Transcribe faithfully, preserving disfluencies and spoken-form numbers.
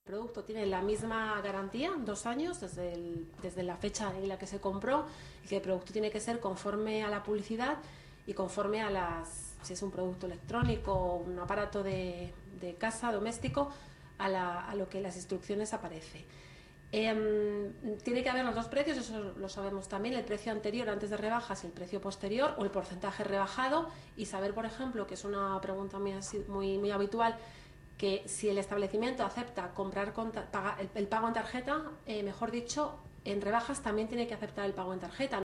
El producto tiene la misma garantía, dos años, desde, el, desde la fecha en la que se compró, y que el producto tiene que ser conforme a la publicidad y conforme a las, si es un producto electrónico o un aparato de, de casa, doméstico, a, la, a lo que en las instrucciones aparece. Eh, tiene que haber los dos precios, eso lo sabemos también, el precio anterior antes de rebajas y el precio posterior, o el porcentaje rebajado, y saber, por ejemplo, que es una pregunta muy, muy, muy habitual, que si el establecimiento acepta comprar con, paga, el, el pago en tarjeta, eh, mejor dicho, en rebajas también tiene que aceptar el pago en tarjeta.